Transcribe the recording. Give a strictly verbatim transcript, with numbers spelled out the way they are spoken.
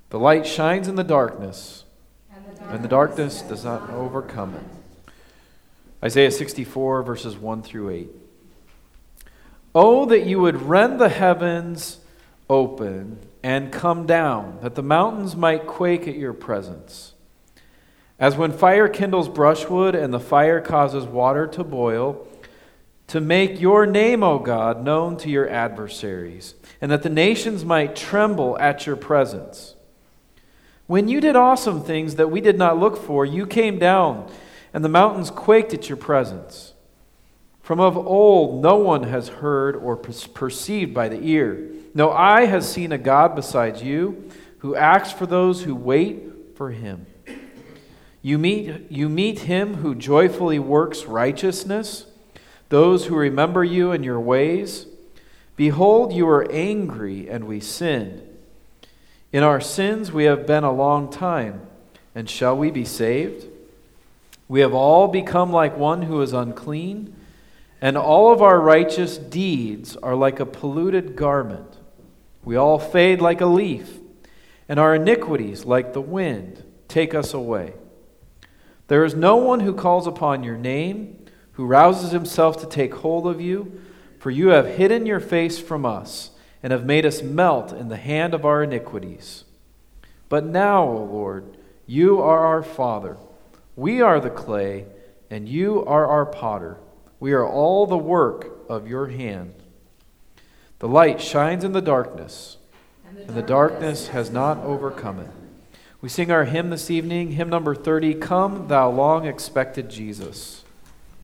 The light shines in the darkness, and the darkness, and the darkness does not overcome it. Isaiah sixty-four, verses one through eight. Oh, that you would rend the heavens open and come down, that the mountains might quake at your presence. As when fire kindles brushwood and the fire causes water to boil, to make your name, O God, known to your adversaries, and that the nations might tremble at your presence. When you did awesome things that we did not look for, you came down, and the mountains quaked at your presence. From of old no one has heard or perceived by the ear. No eye has seen a God besides you, who acts for those who wait for him. You meet, you meet him who joyfully works righteousness, those who remember you and your ways. Behold, you are angry, and we sinned. In our sins we have been a long time, and shall we be saved? We have all become like one who is unclean, and all of our righteous deeds are like a polluted garment. We all fade like a leaf, and our iniquities, like the wind, take us away. There is no one who calls upon your name, who rouses himself to take hold of you, for you have hidden your face from us, and have made us melt in the hand of our iniquities. But now, O Lord, you are our Father. We are the clay, and you are our potter. We are all the work of your hand. The light shines in the darkness, and the, and the darkness has not overcome it. We sing our hymn this evening, hymn number thirty, Come, Thou Long Expected Jesus.